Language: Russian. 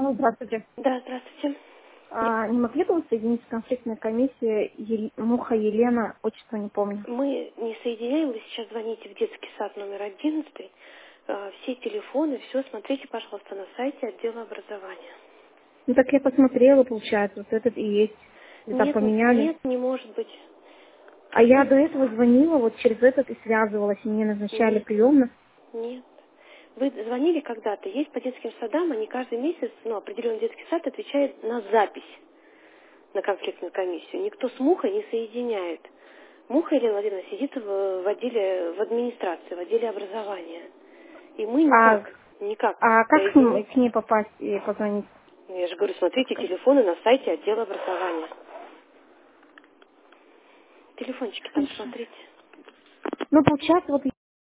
Алло, здравствуйте. Да, здравствуйте. Не могли бы вы соединить с конфликтной комиссией Муха Елена, отчество не помню. Мы не соединяем, вы сейчас звоните в детский сад номер 11. Все телефоны, все смотрите, пожалуйста, на сайте отдела образования. Ну так я посмотрела, получается, вот этот и есть. Вы там Нет, поменяли. нет, не может быть. А я до этого звонила, вот через этот и связывалась, и мне назначали Нет, приемных. нет. Вы звонили когда-то, есть по детским садам, они каждый месяц, определенный детский сад отвечает на запись на конфликтную комиссию. Никто с Мухой не соединяет. Муха Елена Владимировна сидит в отделе, в администрации, в отделе образования. И мы А, никак а как соединить. к ней попасть и позвонить? Я же говорю, смотрите телефоны на сайте отдела образования. Телефончики там Хорошо. смотрите. Ну, получается, вот